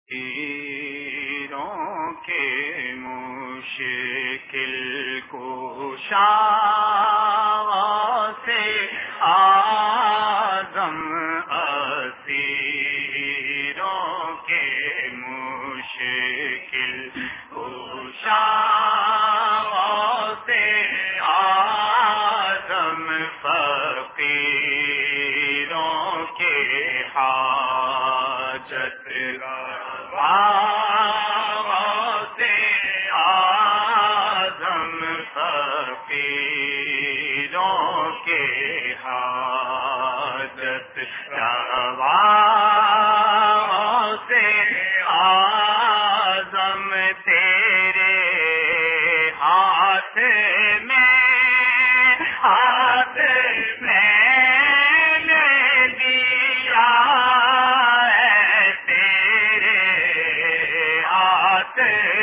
پیروں کے مشکل کشا سے آدم اسیروں کے مشکل کشا سے آدم فقیروں کے حاجت سے آدم فقیروں کے حاجت روا سے آدم تیرے ہاتھ میں دیا ہے، تیرے ہاتھ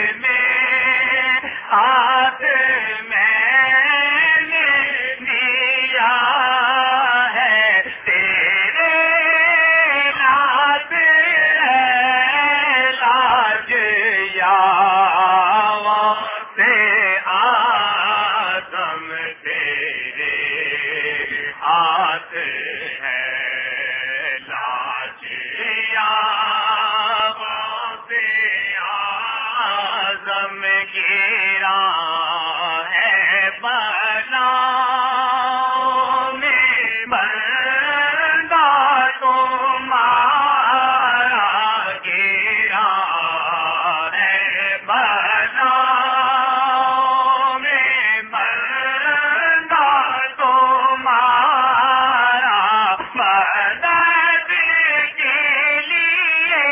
میں دیا ہے، تیرے ہاتھ لاج یا سے آدم تیرے ہاتھ ہے لاج یا سے آدم گرا ہے بلا میں بندہ تمہارا گرا ہے بلا میں بندہ تمہارا مدد کے لیے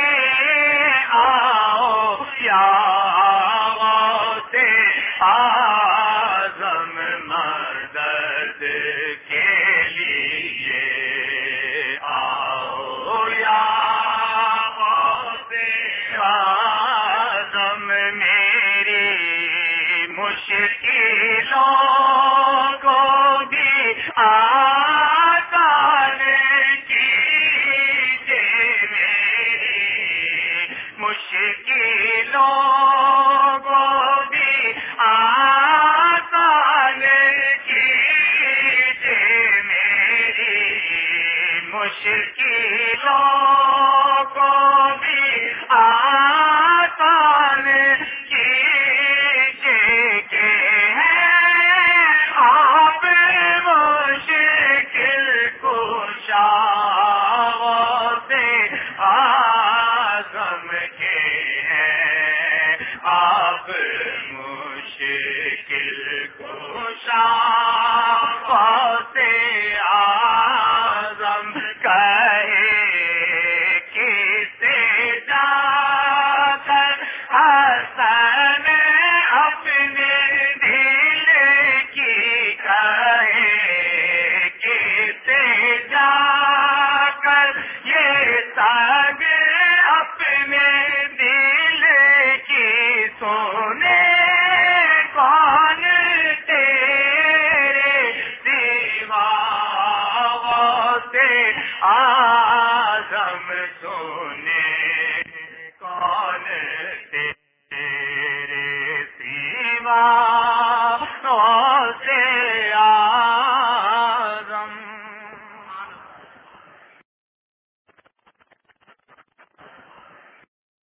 آؤ یا آزم مدد کے لیے آؤ یا آزم میری مشکلوں کو بھی آسان کیجیے، میری مشکلوں کو بھی آسان کیجیے، میری مشکلوں کو بھی آسان کیجیے، کہ ہیں آپ مشکل کشا سے آزم کے ہیں آپ مشکل کشا سے آزم کہے کسے جا کر حسن اپنے دل کی کہے کسے جا کر یہ سگ اپنے دل کی سونے کون تیرے سوا سے آزم سونے کون تیرے سوا